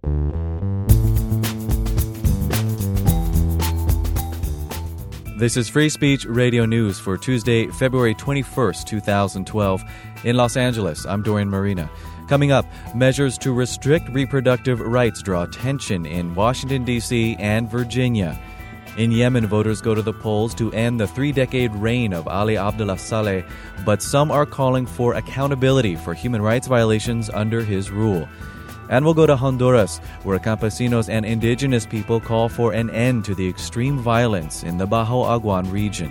This is Free Speech Radio News for Tuesday, February 21st, 2012. In Los Angeles, I'm Dorian Marina. Coming up, measures to restrict reproductive rights draw attention in Washington, D.C. and Virginia. In Yemen, voters go to the polls to end the 3-decade reign of Ali Abdullah Saleh, but some are calling for accountability for human rights violations under his rule. And we'll go to Honduras, where campesinos and indigenous people call for an end to the extreme violence in the Bajo Aguan region.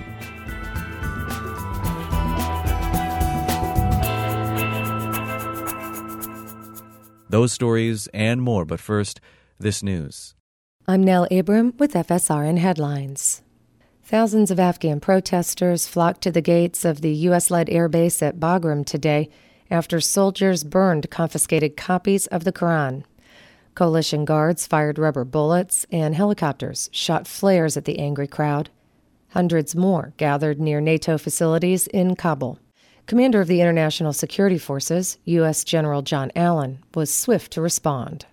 Those stories and more, but first, this news. I'm Nell Abram with FSRN Headlines. Thousands of Afghan protesters flocked to the gates of the U.S.-led airbase at Bagram today after soldiers burned confiscated copies of the Quran. Coalition guards fired rubber bullets and helicopters shot flares at the angry crowd. Hundreds more gathered near NATO facilities in Kabul. Commander of the International Security Forces, U.S. General John Allen, was swift to respond.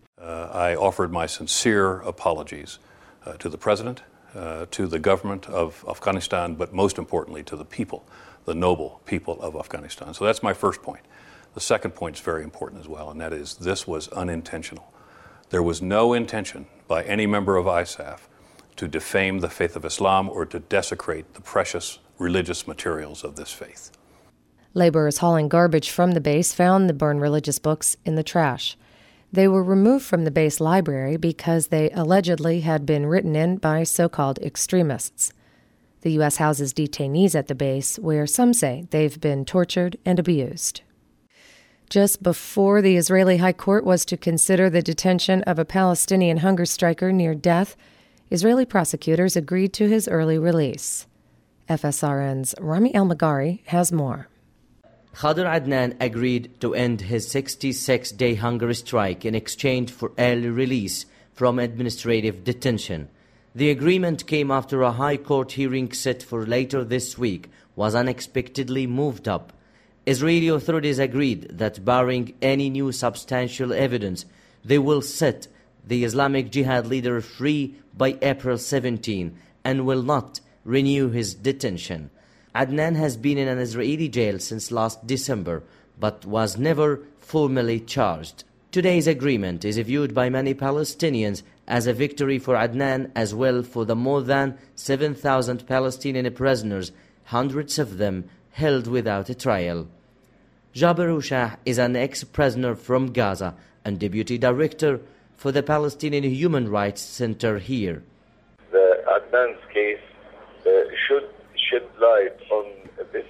I offered my sincere apologies to the President, to the government of Afghanistan, but most importantly to the people, the noble people of Afghanistan. So that's my first point. The second point is very important as well, and that is this was unintentional. There was no intention by any member of ISAF to defame the faith of Islam or to desecrate the precious religious materials of this faith. Laborers hauling garbage from the base found the burned religious books in the trash. They were removed from the base library because they allegedly had been written in by so-called extremists. The U.S. houses detainees at the base, where some say they've been tortured and abused. Just before the Israeli High Court was to consider the detention of a Palestinian hunger striker near death, Israeli prosecutors agreed to his early release. FSRN's Rami El-Magari has more. Khader Adnan agreed to end his 66-day hunger strike in exchange for early release from administrative detention. The agreement came after a High Court hearing set for later this week was unexpectedly moved up. Israeli authorities agreed that barring any new substantial evidence, they will set the Islamic Jihad leader free by April 17 and will not renew his detention. Adnan has been in an Israeli jail since last December, but was never formally charged. Today's agreement is viewed by many Palestinians as a victory for Adnan as well for the more than 7,000 Palestinian prisoners, hundreds of them held without a trial. Jaber Ushah is an ex-prisoner from Gaza and deputy director for the Palestinian Human Rights Center here. The Adnan's case should shed light on this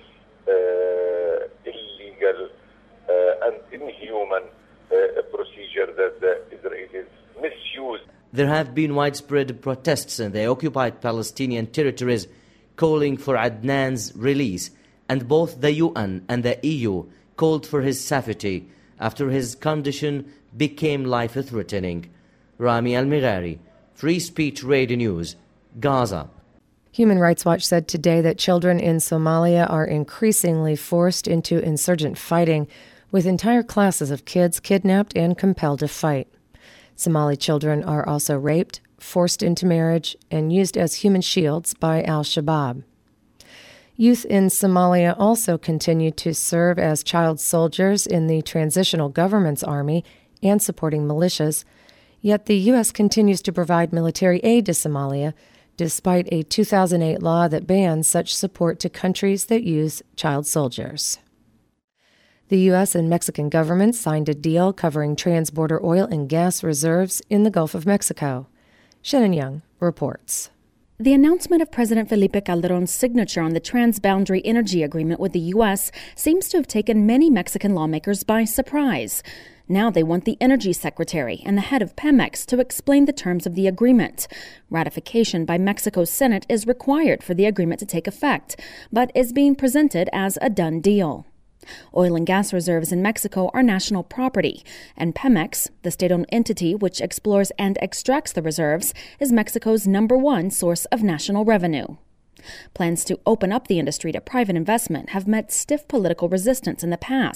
illegal and inhuman procedure that the Israelis misused. There have been widespread protests in the occupied Palestinian territories calling for Adnan's release, and both the UN and the EU called for his safety after his condition became life-threatening. Rami El-Magari, Free Speech Radio News, Gaza. Human Rights Watch said today that children in Somalia are increasingly forced into insurgent fighting, with entire classes of kids kidnapped and compelled to fight. Somali children are also raped, forced into marriage, and used as human shields by al-Shabaab. Youth in Somalia also continue to serve as child soldiers in the transitional government's army and supporting militias, yet the U.S. continues to provide military aid to Somalia, despite a 2008 law that bans such support to countries that use child soldiers. The U.S. and Mexican governments signed a deal covering transborder oil and gas reserves in the Gulf of Mexico. Shannon Young reports. The announcement of President Felipe Calderón's signature on the Transboundary Energy Agreement with the U.S. seems to have taken many Mexican lawmakers by surprise. Now they want the Energy Secretary and the head of Pemex to explain the terms of the agreement. Ratification by Mexico's Senate is required for the agreement to take effect, but is being presented as a done deal. Oil and gas reserves in Mexico are national property, and Pemex, the state-owned entity which explores and extracts the reserves, is Mexico's #1 source of national revenue. Plans to open up the industry to private investment have met stiff political resistance in the past.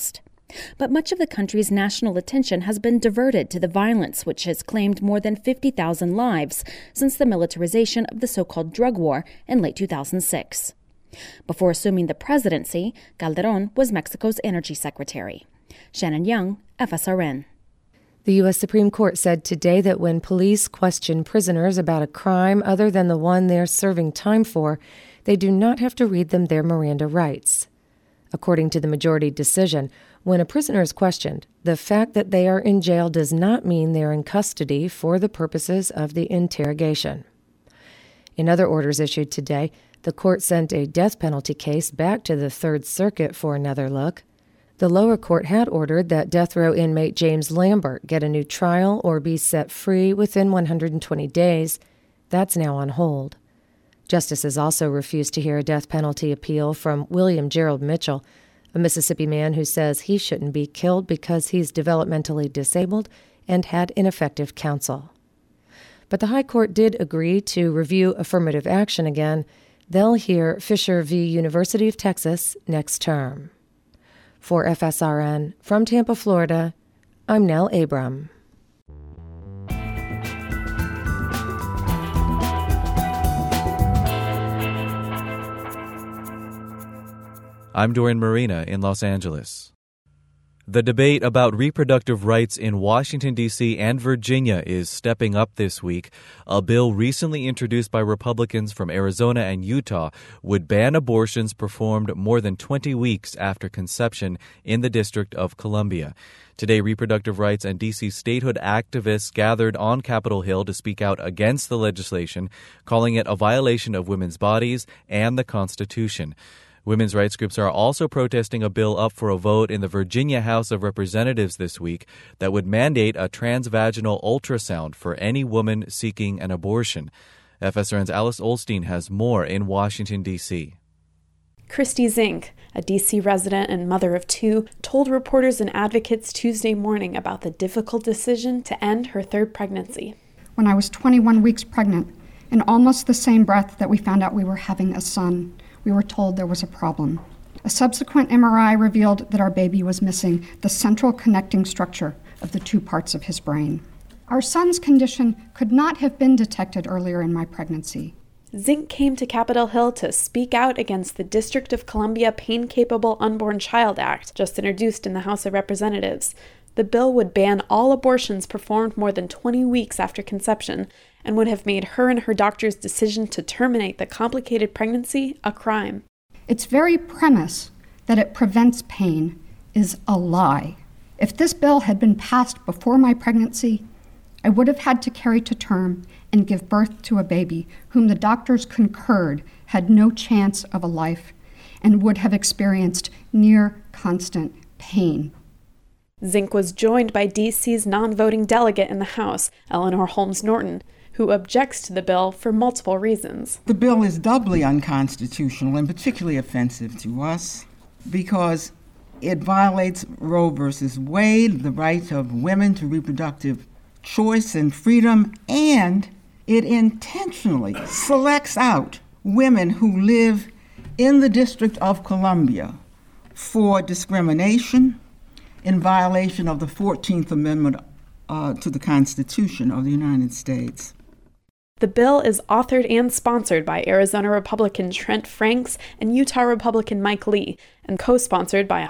But much of the country's national attention has been diverted to the violence, which has claimed more than 50,000 lives since the militarization of the so-called drug war in late 2006. Before assuming the presidency, Calderón was Mexico's energy secretary. Shannon Young, FSRN. The U.S. Supreme Court said today that when police question prisoners about a crime other than the one they're serving time for, they do not have to read them their Miranda rights. According to the majority decision, when a prisoner is questioned, the fact that they are in jail does not mean they're in custody for the purposes of the interrogation. In other orders issued today, the court sent a death penalty case back to the Third Circuit for another look. The lower court had ordered that death row inmate James Lambert get a new trial or be set free within 120 days. That's now on hold. Justices also refused to hear a death penalty appeal from William Gerald Mitchell, a Mississippi man who says he shouldn't be killed because he's developmentally disabled and had ineffective counsel. But the High Court did agree to review affirmative action again. They'll hear Fisher v. University of Texas next term. For FSRN, from Tampa, Florida, I'm Nell Abram. I'm Dorian Marina in Los Angeles. The debate about reproductive rights in Washington, D.C. and Virginia is stepping up this week. A bill recently introduced by Republicans from Arizona and Utah would ban abortions performed more than 20 weeks after conception in the District of Columbia. Today, reproductive rights and D.C. statehood activists gathered on Capitol Hill to speak out against the legislation, calling it a violation of women's bodies and the Constitution. Women's rights groups are also protesting a bill up for a vote in the Virginia House of Representatives this week that would mandate a transvaginal ultrasound for any woman seeking an abortion. FSRN's Alice Olstein has more in Washington, D.C. Christy Zink, a D.C. resident and mother of two, told reporters and advocates Tuesday morning about the difficult decision to end her third pregnancy. When I was 21 weeks pregnant, in almost the same breath that we found out we were having a son, we were told there was a problem. A subsequent MRI revealed that our baby was missing the central connecting structure of the two parts of his brain. Our son's condition could not have been detected earlier in my pregnancy. Zink came to Capitol Hill to speak out against the District of Columbia Pain-Capable Unborn Child Act, just introduced in the House of Representatives. The bill would ban all abortions performed more than 20 weeks after conception and would have made her and her doctor's decision to terminate the complicated pregnancy a crime. Its very premise that it prevents pain is a lie. If this bill had been passed before my pregnancy, I would have had to carry to term and give birth to a baby whom the doctors concurred had no chance of a life and would have experienced near constant pain. Zink was joined by D.C.'s non-voting delegate in the House, Eleanor Holmes Norton, who objects to the bill for multiple reasons. The bill is doubly unconstitutional and particularly offensive to us because it violates Roe v. Wade, the right of women to reproductive choice and freedom, and it intentionally selects out women who live in the District of Columbia for discrimination in violation of the 14th Amendment to the Constitution of the United States. The bill is authored and sponsored by Arizona Republican Trent Franks and Utah Republican Mike Lee, and co-sponsored by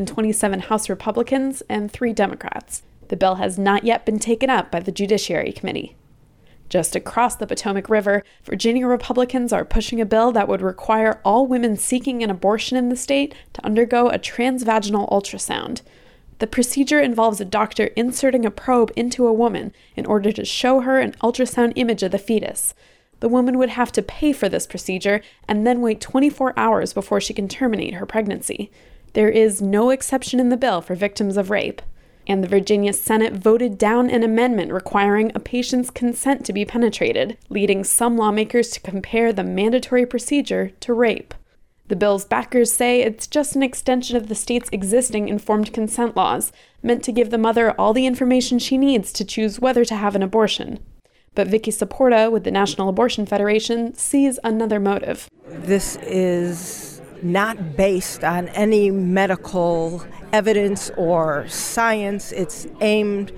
127 House Republicans and 3 Democrats. The bill has not yet been taken up by the Judiciary Committee. Just across the Potomac River, Virginia Republicans are pushing a bill that would require all women seeking an abortion in the state to undergo a transvaginal ultrasound. The procedure involves a doctor inserting a probe into a woman in order to show her an ultrasound image of the fetus. The woman would have to pay for this procedure and then wait 24 hours before she can terminate her pregnancy. There is no exception in the bill for victims of rape. And the Virginia Senate voted down an amendment requiring a patient's consent to be penetrated, leading some lawmakers to compare the mandatory procedure to rape. The bill's backers say it's just an extension of the state's existing informed consent laws, meant to give the mother all the information she needs to choose whether to have an abortion. But Vicky Saporta with the National Abortion Federation sees another motive. This is not based on any medical evidence or science. It's aimed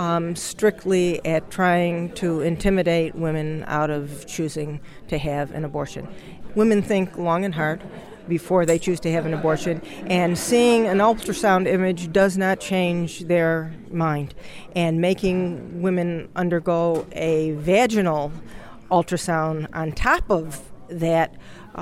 strictly at trying to intimidate women out of choosing to have an abortion. Women think long and hard before they choose to have an abortion, and seeing an ultrasound image does not change their mind. And making women undergo a vaginal ultrasound on top of that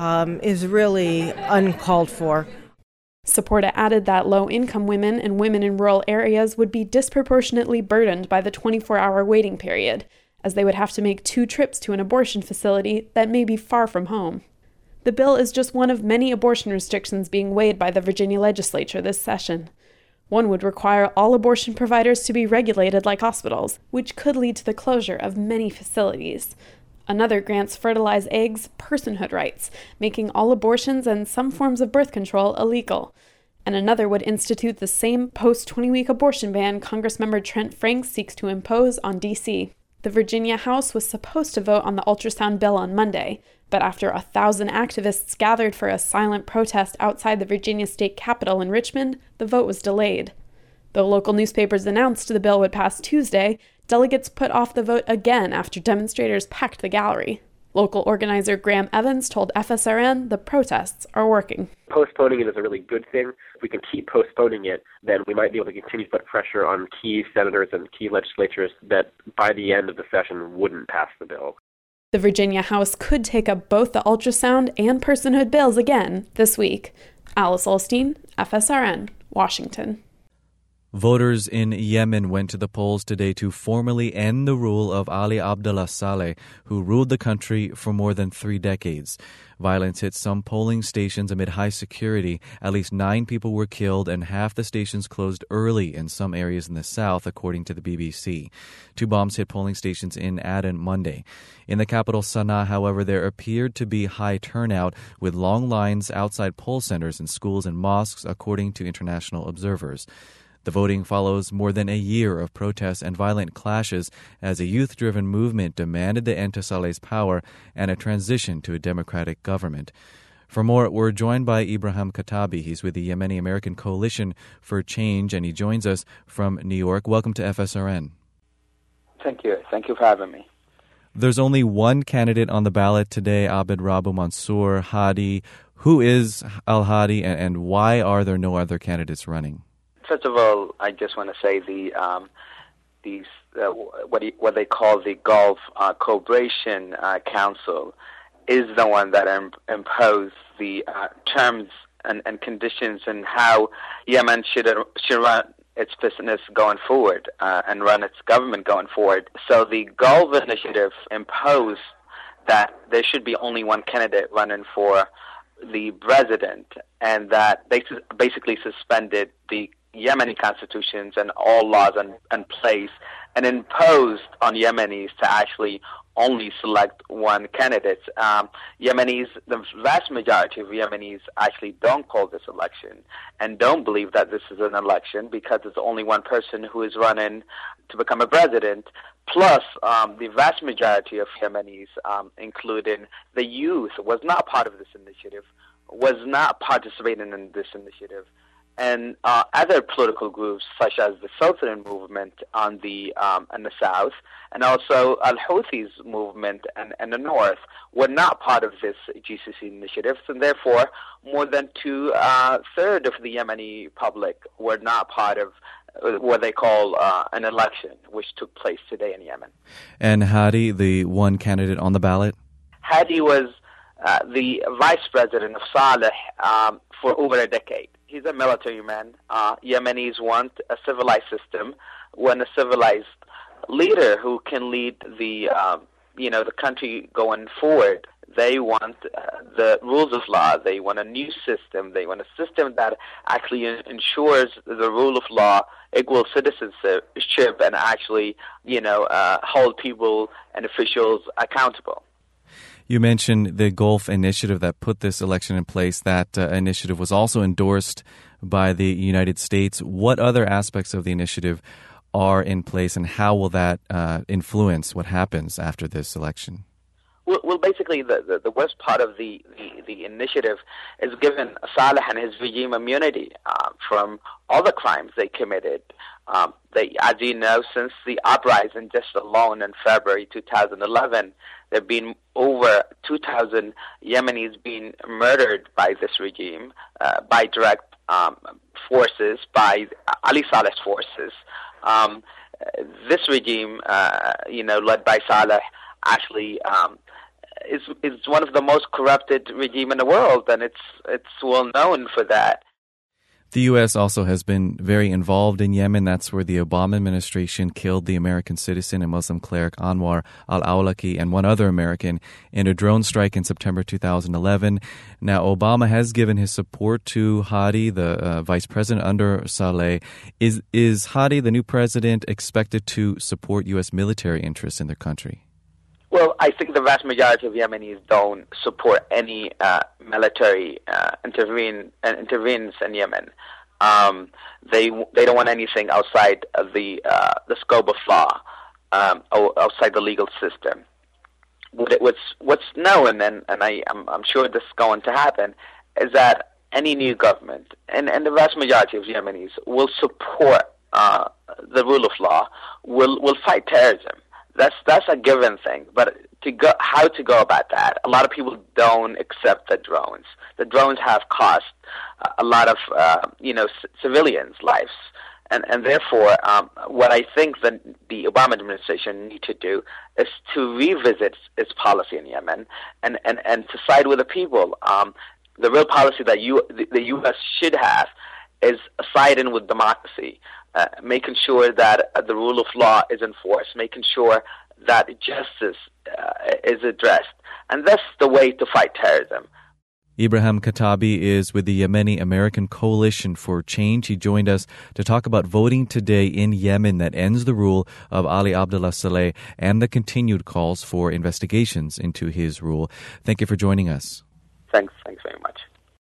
is really uncalled for. Supporta added that low-income women and women in rural areas would be disproportionately burdened by the 24-hour waiting period, as they would have to make 2 trips to an abortion facility that may be far from home. The bill is just one of many abortion restrictions being weighed by the Virginia legislature this session. One would require all abortion providers to be regulated like hospitals, which could lead to the closure of many facilities. Another grants fertilized eggs personhood rights, making all abortions and some forms of birth control illegal. And another would institute the same post-20-week abortion ban Congressmember Trent Franks seeks to impose on D.C. The Virginia House was supposed to vote on the ultrasound bill on Monday, but after 1,000 activists gathered for a silent protest outside the Virginia state capitol in Richmond, the vote was delayed. Though local newspapers announced the bill would pass Tuesday, delegates put off the vote again after demonstrators packed the gallery. Local organizer Graham Evans told FSRN the protests are working. Postponing it is a really good thing. If we can keep postponing it, then we might be able to continue to put pressure on key senators and key legislatures that by the end of the session wouldn't pass the bill. The Virginia House could take up both the ultrasound and personhood bills again this week. Alice Olstein, FSRN, Washington. Voters in Yemen went to the polls today to formally end the rule of Ali Abdullah Saleh, who ruled the country for more than 3 decades. Violence hit some polling stations amid high security. At least 9 people were killed and half the stations closed early in some areas in the south, according to the BBC. 2 bombs hit polling stations in Aden Monday. In the capital Sana'a, however, there appeared to be high turnout with long lines outside poll centers in schools and mosques, according to international observers. The voting follows more than a year of protests and violent clashes as a youth-driven movement demanded the end to Saleh's power and a transition to a democratic government. For more, we're joined by Ibrahim Katabi. He's with the Yemeni American Coalition for Change, and he joins us from New York. Welcome to FSRN. Thank you. Thank you for having me. There's only one candidate on the ballot today, Abed Rabu Mansour Hadi. Who is al-Hadi, and why are there no other candidates running? First of all, I just want to say what they call the Gulf Cooperation Council is the one that imposed the terms and conditions and how Yemen should run its business going forward and run its government going forward. So the Gulf Initiative imposed that there should be only one candidate running for the president, and that they basically suspended the Yemeni constitutions and all laws in place and imposed on Yemenis to actually only select one candidate. The vast majority of Yemenis actually don't call this election and don't believe that this is an election because it's only one person who is running to become a president. Plus, the vast majority of Yemenis, including the youth, was not part of this initiative, was not participating in this initiative. And other political groups, such as the Southern Movement in the south, and also Al-Houthis movement in the north, were not part of this GCC initiative, and therefore more than 2/3 of the Yemeni public were not part of what they call an election, which took place today in Yemen. And Hadi, the one candidate on the ballot? Hadi was the vice president of Saleh for over a decade. He's a military man. Yemenis want a civilized system, want a civilized leader who can lead the country going forward. They want the rules of law. They want a new system. They want a system that actually ensures the rule of law, equal citizenship, and actually, hold people and officials accountable. You mentioned the Gulf Initiative that put this election in place. That initiative was also endorsed by the United States. What other aspects of the initiative are in place, and how will that influence what happens after this election? Well, basically, the worst part of the initiative is giving Saleh and his regime immunity from all the crimes they committed. As you know, since the uprising just alone in February 2011, there have been over 2,000 Yemenis being murdered by this regime, by direct forces, by Ali Saleh's forces. This regime, led by Saleh, actually is one of the most corrupted regime in the world, and it's well known for that. The U.S. also has been very involved in Yemen. That's where the Obama administration killed the American citizen and Muslim cleric Anwar al-Awlaki and one other American in a drone strike in September 2011. Now, Obama has given his support to Hadi, the vice president under Saleh. Is Hadi, the new president, expected to support U.S. military interests in their country? Well, I think the vast majority of Yemenis don't support any military intervenes in Yemen. They don't want anything outside of the scope of law, or outside the legal system. What's known, and I'm sure this is going to happen, is that any new government and the vast majority of Yemenis will support the rule of law, will fight terrorism. That's a given thing, but how to go about that? A lot of people don't accept the drones. The drones have cost a lot of civilians' lives, and therefore, what I think that the Obama administration need to do is to revisit its policy in Yemen and to side with the people. The real policy that the U.S. should have is siding with democracy. Making sure that the rule of law is enforced, making sure that justice is addressed. And that's the way to fight terrorism. Ibrahim Katabi is with the Yemeni American Coalition for Change. He joined us to talk about voting today in Yemen that ends the rule of Ali Abdullah Saleh and the continued calls for investigations into his rule. Thank you for joining us. Thanks very much.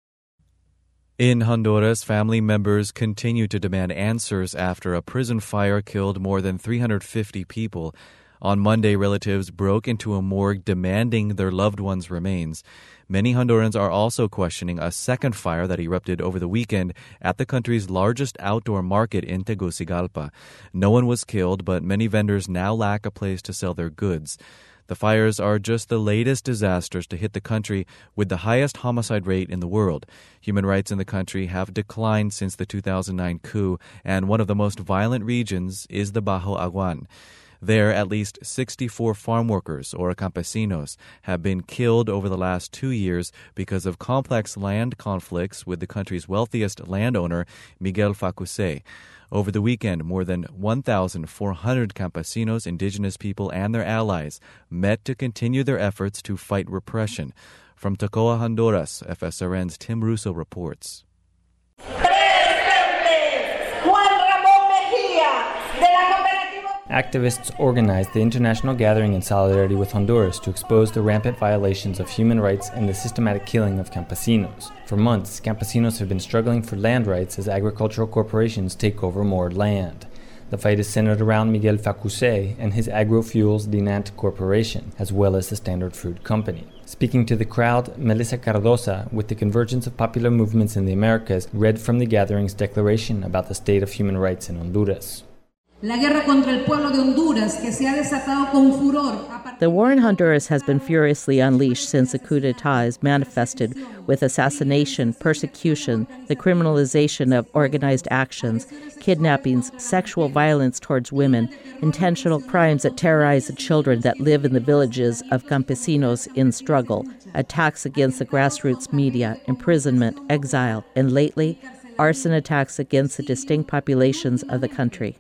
In Honduras, family members continue to demand answers after a prison fire killed more than 350 people. On Monday, relatives broke into a morgue demanding their loved ones' remains. Many Hondurans are also questioning a second fire that erupted over the weekend at the country's largest outdoor market in Tegucigalpa. No one was killed, but many vendors now lack a place to sell their goods. The fires are just the latest disasters to hit the country with the highest homicide rate in the world. Human rights in the country have declined since the 2009 coup, and one of the most violent regions is the Bajo Aguan. There, at least 64 farm workers, or campesinos, have been killed over the last 2 years because of complex land conflicts with the country's wealthiest landowner, Miguel Facuse. Over the weekend, more than 1,400 campesinos, indigenous people, and their allies met to continue their efforts to fight repression. From Toccoa, Honduras, FSRN's Tim Russo reports. Activists organized the international gathering in solidarity with Honduras to expose the rampant violations of human rights and the systematic killing of campesinos. For months, campesinos have been struggling for land rights as agricultural corporations take over more land. The fight is centered around Miguel Facuse and his Agrofuels Dinant Corporation, as well as the Standard Fruit Company. Speaking to the crowd, Melissa Cardosa, with the Convergence of Popular Movements in the Americas, read from the gathering's declaration about the state of human rights in Honduras. The war in Honduras has been furiously unleashed since the coup d'etat is manifested with assassination, persecution, the criminalization of organized actions, kidnappings, sexual violence towards women, intentional crimes that terrorize the children that live in the villages of campesinos in struggle, attacks against the grassroots media, imprisonment, exile, and lately, arson attacks against the distinct populations of the country.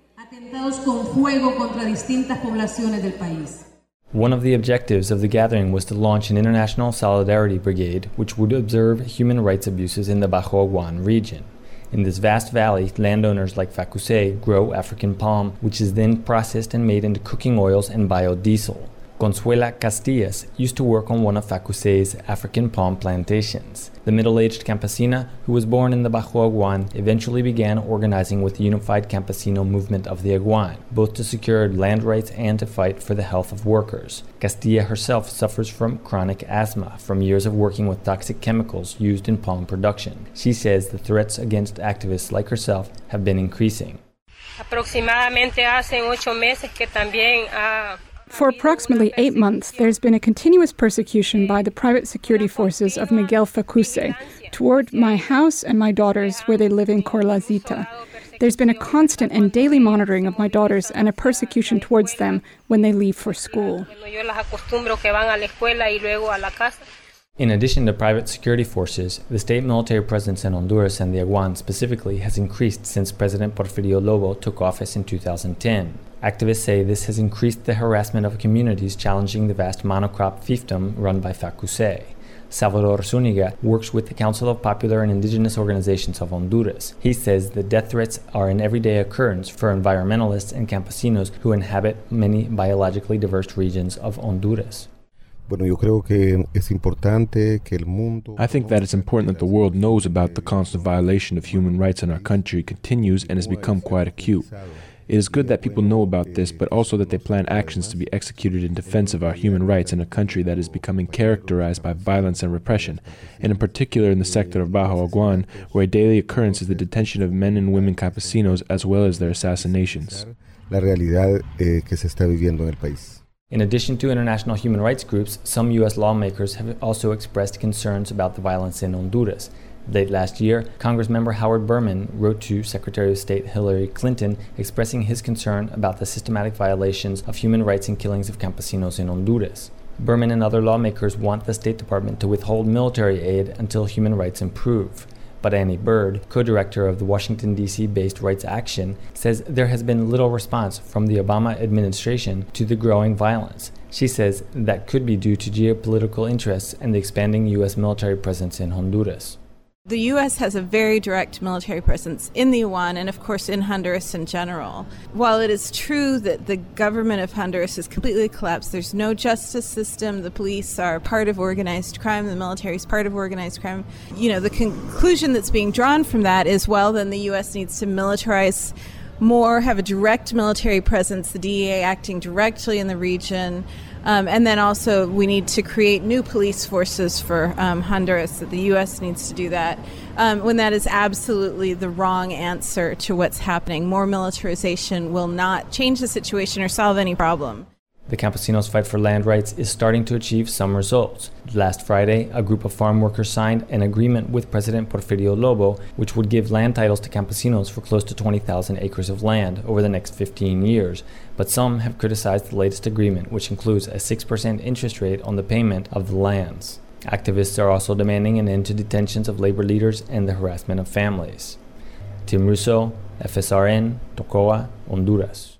One of the objectives of the gathering was to launch an international solidarity brigade which would observe human rights abuses in the Bajo Aguan region. In this vast valley, landowners like Facuse grow African palm, which is then processed and made into cooking oils and biodiesel. Consuela Castillas used to work on one of FACUSE's African palm plantations. The middle-aged campesina, who was born in the Bajo Aguan, eventually began organizing with the Unified Campesino Movement of the Aguan, both to secure land rights and to fight for the health of workers. Castilla herself suffers from chronic asthma from years of working with toxic chemicals used in palm production. She says the threats against activists like herself have been increasing. For approximately 8 months, there's been a continuous persecution by the private security forces of Miguel Facuse toward my house and my daughters where they live in Corlazita. There's been a constant and daily monitoring of my daughters and a persecution towards them when they leave for school. In addition to private security forces, the state military presence in Honduras and the Aguan specifically has increased since President Porfirio Lobo took office in 2010. Activists say this has increased the harassment of communities challenging the vast monocrop fiefdom run by FACUSE. Salvador Zuniga works with the Council of Popular and Indigenous Organizations of Honduras. He says the death threats are an everyday occurrence for environmentalists and campesinos who inhabit many biologically diverse regions of Honduras. I think that it's important that the world knows about the constant violation of human rights in our country continues and has become quite acute. It is good that people know about this, but also that they plan actions to be executed in defense of our human rights in a country that is becoming characterized by violence and repression, and in particular in the sector of Bajo Aguan, where a daily occurrence is the detention of men and women campesinos as well as their assassinations. In addition to international human rights groups, some U.S. lawmakers have also expressed concerns about the violence in Honduras. Late last year, Congressmember Howard Berman wrote to Secretary of State Hillary Clinton expressing his concern about the systematic violations of human rights and killings of campesinos in Honduras. Berman and other lawmakers want the State Department to withhold military aid until human rights improve. But Annie Bird, co-director of the Washington, D.C.-based Rights Action, says there has been little response from the Obama administration to the growing violence. She says that could be due to geopolitical interests and the expanding U.S. military presence in Honduras. The U.S. has a very direct military presence in the Aguan and, of course, in Honduras in general. While it is true that the government of Honduras has completely collapsed, there's no justice system, the police are part of organized crime, the military is part of organized crime. The conclusion that's being drawn from that is, well, then the U.S. needs to militarize more, have a direct military presence, the DEA acting directly in the region. And then also we need to create new police forces for Honduras, that the U.S. needs to do that, when that is absolutely the wrong answer to what's happening. More militarization will not change the situation or solve any problem. The campesinos' fight for land rights is starting to achieve some results. Last Friday, a group of farm workers signed an agreement with President Porfirio Lobo, which would give land titles to campesinos for close to 20,000 acres of land over the next 15 years. But some have criticized the latest agreement, which includes a 6% interest rate on the payment of the lands. Activists are also demanding an end to detentions of labor leaders and the harassment of families. Tim Russo, FSRN, Tocoa, Honduras.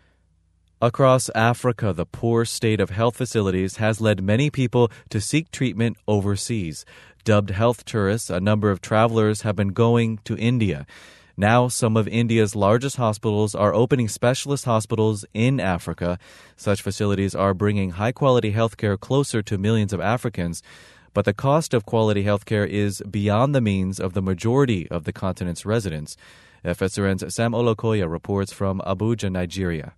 Across Africa, the poor state of health facilities has led many people to seek treatment overseas. Dubbed health tourists, a number of travelers have been going to India. Now, some of India's largest hospitals are opening specialist hospitals in Africa. Such facilities are bringing high-quality healthcare closer to millions of Africans. But the cost of quality healthcare is beyond the means of the majority of the continent's residents. FSRN's Sam Olokoya reports from Abuja, Nigeria.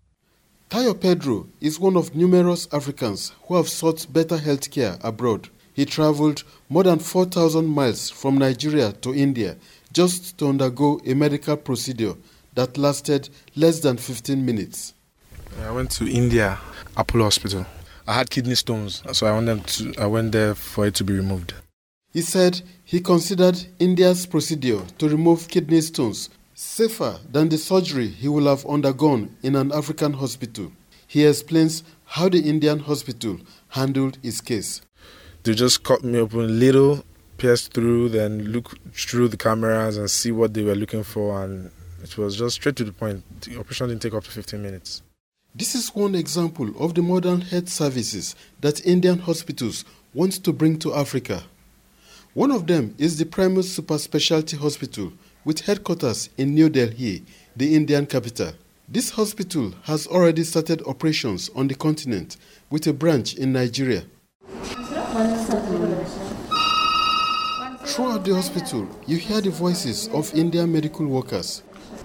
Tayo Pedro is one of numerous Africans who have sought better health care abroad. He traveled more than 4,000 miles from Nigeria to India just to undergo a medical procedure that lasted less than 15 minutes. I went to India, Apollo Hospital. I had kidney stones, so I went there for it to be removed. He said he considered India's procedure to remove kidney stones safer than the surgery he will have undergone in an African hospital. He explains how the Indian hospital handled his case. They just cut me open little, pierce through, then look through the cameras and see what they were looking for, and it was just straight to the point. The operation didn't take up to 15 minutes. This is one example of the modern health services that Indian hospitals want to bring to Africa. One of them is the Primus Super Specialty Hospital, with headquarters in New Delhi, the Indian capital. This hospital has already started operations on the continent with a branch in Nigeria. Throughout the hospital, you hear the voices of Indian medical workers.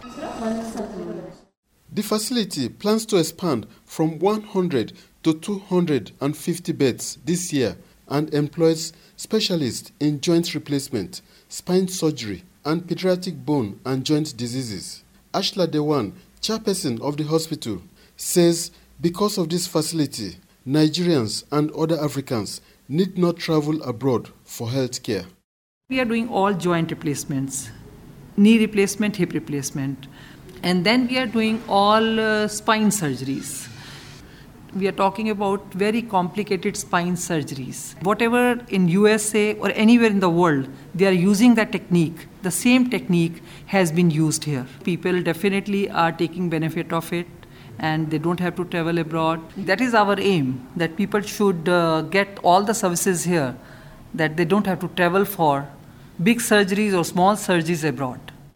The facility plans to expand from 100 to 250 beds this year and employs specialists in joint replacement, spine surgery, and pediatric bone and joint diseases. Ashla Dewan, chairperson of the hospital, says because of this facility, Nigerians and other Africans need not travel abroad for health care. We are doing all joint replacements, knee replacement, hip replacement, and then we are doing all spine surgeries. We are talking about very complicated spine surgeries. Whatever in USA or anywhere in the world, they are using that technique. The same technique has been used here. People definitely are taking benefit of it, and they don't have to travel abroad. That is our aim, that people should get all the services here, that they don't have to travel for big surgeries or small surgeries abroad.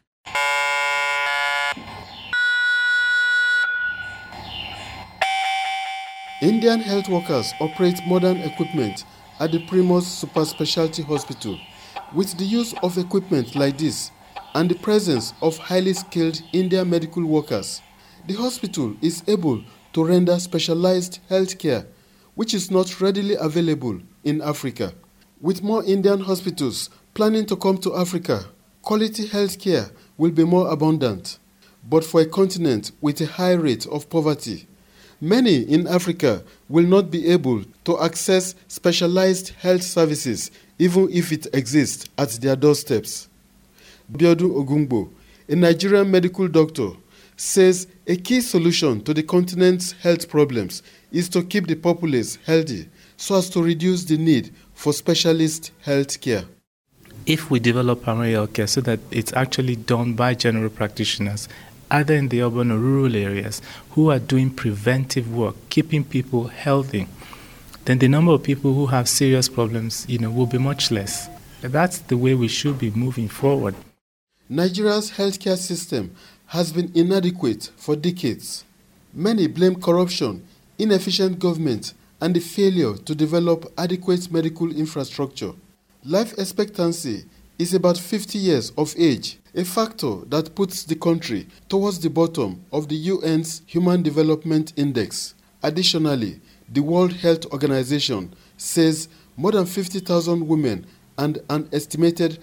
Indian health workers operate modern equipment at the Primus Super Specialty Hospital. With the use of equipment like this and the presence of highly skilled Indian medical workers, the hospital is able to render specialized health care, which is not readily available in Africa. With more Indian hospitals planning to come to Africa, quality health care will be more abundant. But for a continent with a high rate of poverty, many in Africa will not be able to access specialized health services even if it exists at their doorsteps. Biodun Ogungbo, a Nigerian medical doctor, says a key solution to the continent's health problems is to keep the populace healthy so as to reduce the need for specialist health care. If we develop primary health care so that it's actually done by general practitioners, either in the urban or rural areas, who are doing preventive work, keeping people healthy, then the number of people who have serious problems, will be much less. That's the way we should be moving forward. Nigeria's healthcare system has been inadequate for decades. Many blame corruption, inefficient government, and the failure to develop adequate medical infrastructure. Life expectancy is about 50 years of age, a factor that puts the country towards the bottom of the UN's Human Development Index. Additionally, the World Health Organization says more than 50,000 women and an estimated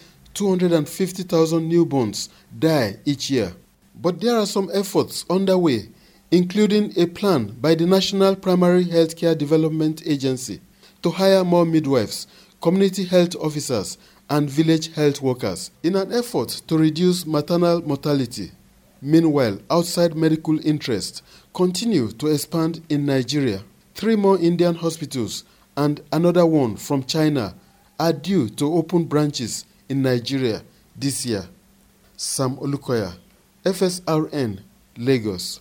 250,000 newborns die each year. But there are some efforts underway, including a plan by the National Primary Healthcare Development Agency to hire more midwives, community health officers, and village health workers in an effort to reduce maternal mortality. Meanwhile, outside medical interests continue to expand in Nigeria. 3 more Indian hospitals and another one from China are due to open branches in Nigeria this year. Sam Olukoya, FSRN, Lagos.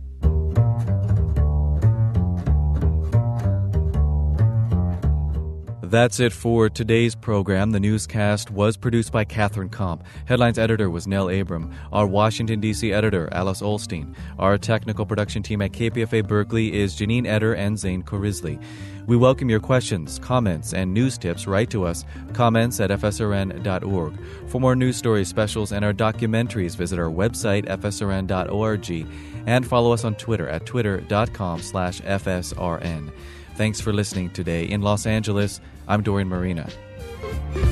That's it for today's program. The newscast was produced by Catherine Komp. Headlines editor was Nell Abram. Our Washington, D.C. editor, Alice Olstein. Our technical production team at KPFA Berkeley is Janine Eder and Zane Korizli. We welcome your questions, comments, and news tips. Write to us, comments@fsrn.org. For more news stories, specials, and our documentaries, visit our website, fsrn.org, and follow us on Twitter at twitter.com/FSRN. Thanks for listening today. In Los Angeles, I'm Dorian Marina.